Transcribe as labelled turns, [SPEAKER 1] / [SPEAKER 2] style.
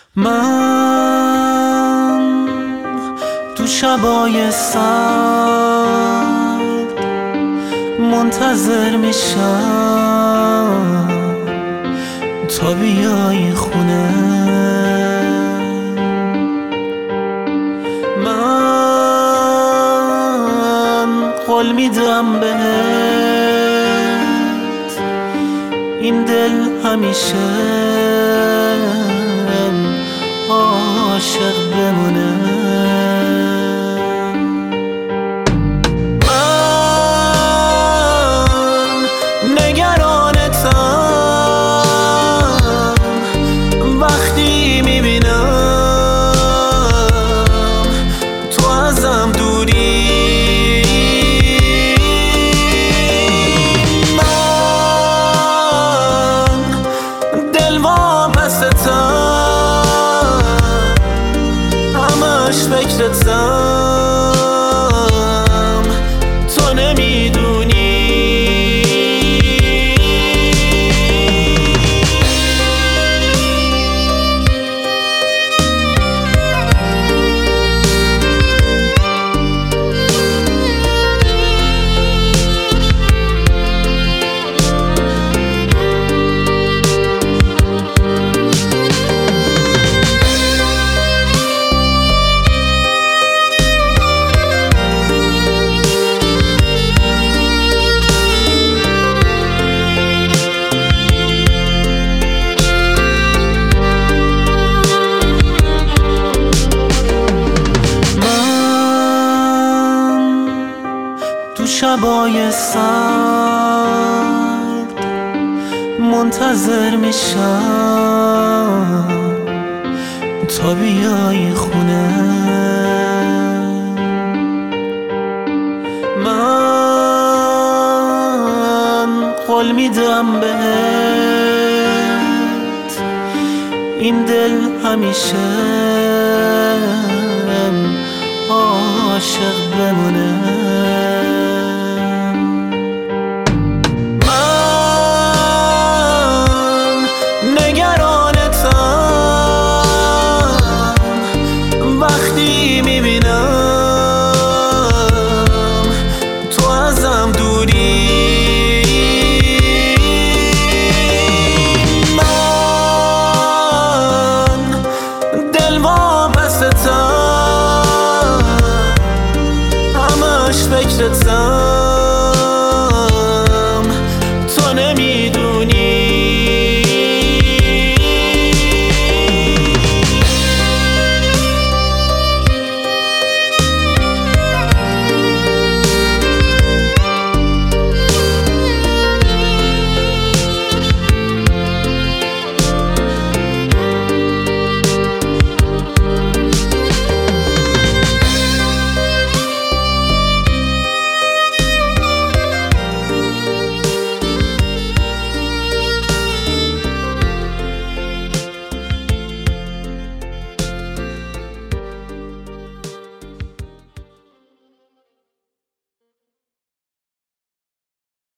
[SPEAKER 1] من تو شبای سرد منتظر میشم تا بیای خونه. من قول میدم بهت این دل همیشه عاشق بمونه. من نگرانتم وقتی میبینم تو ازم دوری. من دل واپستم فکرتم تو نمیدونی. شبای سرد منتظر میشم تا بیای خونه. من قول میدم بهت این دل همیشه عاشق بمونه.